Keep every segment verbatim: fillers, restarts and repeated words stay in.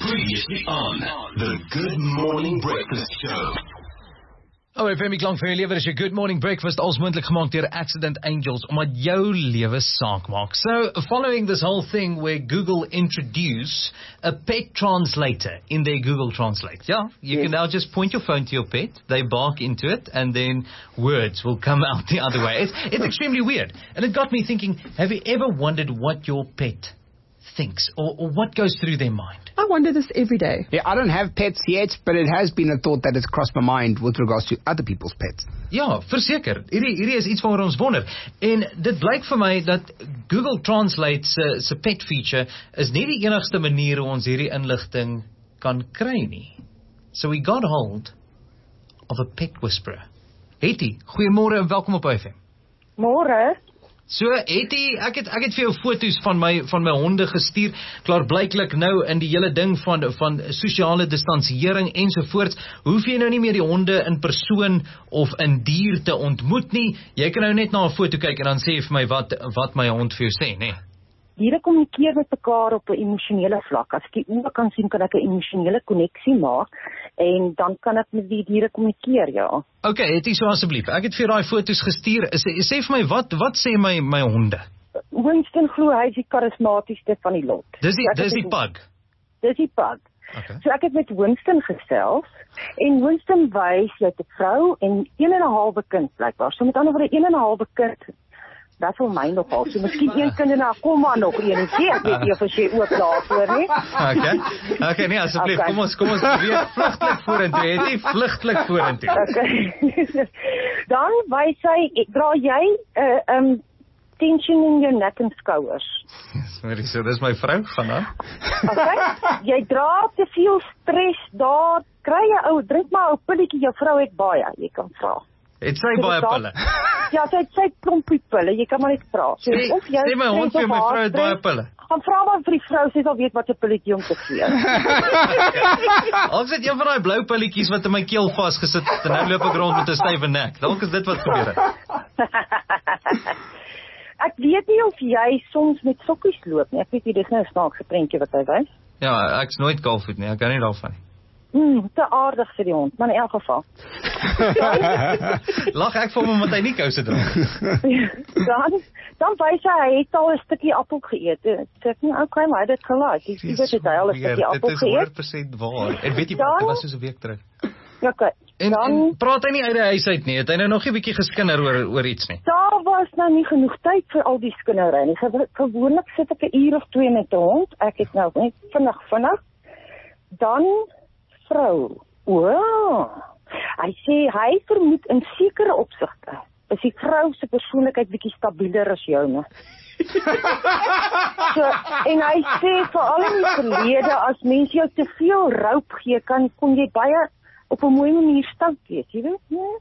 Previously on the Good Morning Breakfast Show. O F M klank vir jou lewe is jou Good Morning Breakfast als moontlik gemaak deur Accident Angels omdat jou lewe saak maak. So, following this whole thing where Google introduce a pet translator in their Google Translate. Yeah, you yes. can now just point your phone to your pet, they bark into it, and then words will come out the other way. It's, it's extremely weird. And it got me thinking, have you ever wondered what your pet thinks or, or what goes through their mind? I wonder this every day. Yeah, I don't have pets yet, but it has been a thought that has crossed my mind with regards to other people's pets. Ja, verseker. Hierdie hierdie is iets waaroor ons wonder. En dit blyk vir my dat Google Translate se se pet feature is nie die enigste manier hoe ons hierdie inligting kan kry nie. So we got hold of a pet whisperer. Hetty, goeiemôre en welkom op O F M. Môre. So, Hetty, ek het ek het vir jou foto's van my van my honde gestuur. Klaar blyklik nou in die hele ding van van sosiale distansiering ensovoorts. Hoef jy nou nie meer die honde in persoon of in dier te ontmoet nie. Jy kan nou net na 'n foto kyk en dan sê vir my wat wat my hond vir jou sê, né? Nee. Diere kommunikeer met mekaar op 'n emosionele vlak. As ek die oë kan sien, kan ek 'n emosionele koneksie maak en dan kan ek met die diere kommunikeer, ja. Okay, Hetty, so asseblief. Ek het vir daai foto's gestuur. Sê, sê vir my wat wat sê my my honde? Winston glo hy is die karismatiesste van die lot. Dis die so dis die pug. Dis die pug. Okay. So ek het met Winston gesels en Winston wys jy het 'n vrou en een en 'n halwe kind blykbaar. So met ander woorde een en 'n halwe kind. Dat vir my nogal. So miskien een kind en dan kom maar nog een. Sê ek weet nie of jy ook daarvoor nie. Okay. Okay, nee, asseblief. Okay. Kom ons kom ons weer vlugtelik vorentoe. Het jy vlugtelik vorentoe? Okay. Dan wys hy, dra jy 'n uh, um tension in jou nek en skouers. Sorry, so dis my vrou vanaand. Okay. Jy dra te veel stres daar. Kry jy ou, drink maar 'n pilletjie, jou vrou het baie, jy kan vra. Het sy baie pille? Ja, sy het sy klompie pille, jy kan maar net vra. So, sê, of jy sê my hond vir my vrou het baie pille. Gaan vra maar vir die vrou, sy sal weet wat 'n pilletjie om te gee. Al sit een van daai blou pilletjies wat in my keel vasgesit het en nou loop ek rond met 'n stywe nek. Dalk is dit wat gebeur het. Ek weet nie of jy soms met sokkies loop nie. Ek weet nie, dis nou 'n snaakse prentjie wat hy wys. Ja, ek's nooit kalfvoet nie, ek kan nie daarvan nie. Hmm, te aardig vir die hond, maar in elk geval. Lag ek vir hom omdat hy nie kouse dra. dan dan wys hy hy het al 'n stukkie appel geëet. Sê nie okay, maar dit gelaat. Jy weet dit hy al 'n stukkie appel geëet. Dit is honderd persent waar. En weet jy wat, dit was soos 'n week terug. Okay. En, dan en praat hy nie uit die huis uit nie. Het hy nou nog 'n bietjie geskinder oor oor iets nie. Daar was nou nie genoeg tyd vir al die skinnery nie. Gewoonlik sit ek 'n uur of twee met 'n hond. Ek het nou net vinnig vinnig. Dan vrou. Wow. Hy sê hy vermoed in sekere opsigte is die vrou se persoonlikheid bietjie stabieler as joune. So, en hy sê veral in die verlede as mense jou te veel roop gee, kan kon jy baie op 'n mooi manier stout wees, jy weet, nee?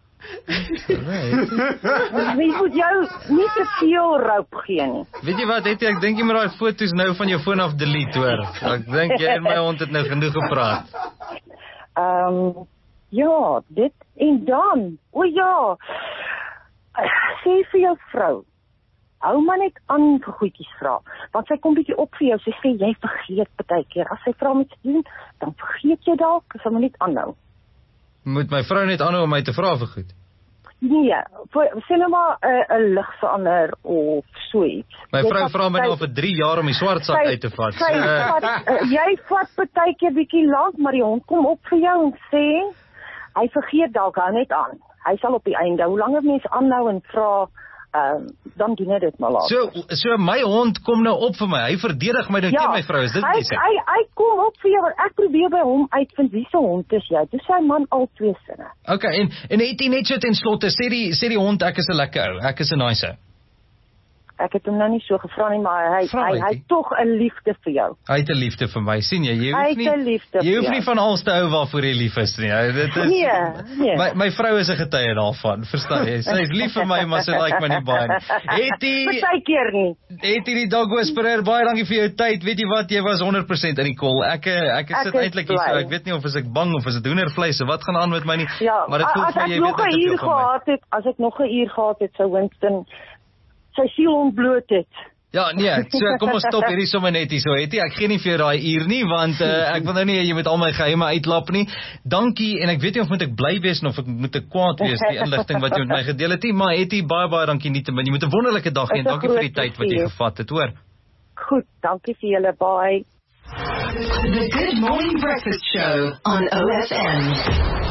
Mens moet jou nie te veel roop gee nie. Weet jy wat, het jy, ek dink jy met daai foto's nou van jou foon af delete hoor. Ek dink jy en my hond het nou genoeg gepraat. Ehm um, ja, dit en dan. O ja. Sê vir jou vrou. Hou maar net aan vir goedjies vra, want sy kom bietjie op vir jou. Sy sê jy vergeet baie keer. As sy vra met doen, dan vergeet jy dalk, sy moet net aanhou. Moet my vrou net aanhou om my te vra vir goed? Nee, sê nou maar 'n uh, 'n lig verander of so iets. My vrou vra my nou vir drie jaar om die swart sak uit te vat. Sy, uh, vat uh, jy vat baie keer bietjie lank, maar die hond kom op vir jou en sê hy vergeet dalk, hou net aan. Hy sal op die einde, hoe langer mense aanhou en vra, um, dan doen hy dit maar laat. So so my hond kom nou op vir my. Hy verdedig my nou ja, teen my vrou. Is dit wat jy sê? Hy hy kom op vir jou, want ek probeer by hom uitvind wie se hond is jy. Dis sy man al twee sinne. Okay, en en het jy net so ten slotte sê die sê die hond ek is 'n lekker ou. Ek is 'n nice ou. Ek het hom nou nie so gevra nie, maar hy Vra hy hy, hy het tog 'n liefde vir jou. Hy het 'n liefde vir my. sien jy? Jy Hy hoef het nie 'n liefde jy hoef vir nie jou. van alles te hou waarvoor jy lief is nie. Dit is Nee, nee. My my vrou is 'n getuie daarvan. Verstaan jy? Sy is lief vir my, maar sy like my nie baie nie. Het jy Partykeer nie. Het jy die dog whisperer, baie dankie vir jou tyd. Weet jy wat, jy was honderd persent in die call. Ek ek, ek sit is eintlik hier so. Ek weet nie of as ek bang of as dit hoendervleis of wat gaan aan met my nie. Ja, maar dit voel as vir ek jy nog weet 'n dit uur is veel van my. gehad het, as ek nog 'n uur gehad het, sou Winston sy siel ontbloot het. Ja, nee, so kom ons stop hierdie sommer net hier so, Hetty. Ek gee nie vir jou daai uur nie, want uh, ek wil nou nie jy moet al my geheime uitlap nie. Dankie, en ek weet nie of moet ek bly wees of ek moet ek kwaad wees die inligting wat jy met my gedeel het nie, maar Hetty, baie baie dankie nietemin. Jy moet 'n wonderlike dag hê en dankie vir die tyd wat jy gevat het, hoor. Goed, dankie vir julle, bye. The Good Morning Breakfast Show on O F M.